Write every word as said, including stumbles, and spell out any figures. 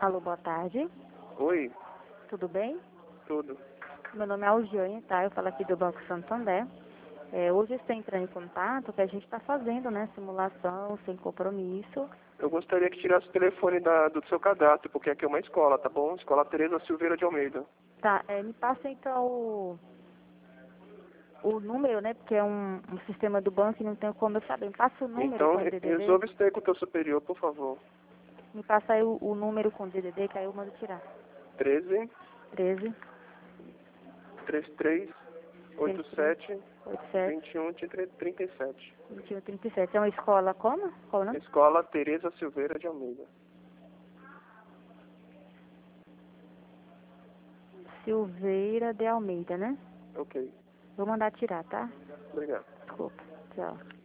Alô, boa tarde. Oi, Tudo bem? tudo. Meu nome é Algiane, tá? Eu falo aqui do Banco Santander. É, hoje eu estou entrando em contato que a gente está fazendo, né? Simulação, sem compromisso. Eu gostaria que tirasse o telefone da, do seu cadastro, porque aqui é uma escola, tá bom? Escola Tereza Silveira de Almeida. Tá, é, me passa então o, o número, né? Porque é um, um sistema do banco e não tem como eu saber. Me passa o número Então, com o re- D D D. resolve isso aí com o teu superior, por favor. Me passa aí o, o número com o D D D, que aí eu mando tirar. treze, treze, trinta e três, oitenta e sete, oitenta e sete, vinte e um, trinta e sete. vinte e um, trinta e sete. É uma escola como? Qual o nome? Escola Tereza Silveira de Almeida. Silveira de Almeida, né? Ok, Vou mandar tirar, tá? obrigado. Desculpa. Tchau.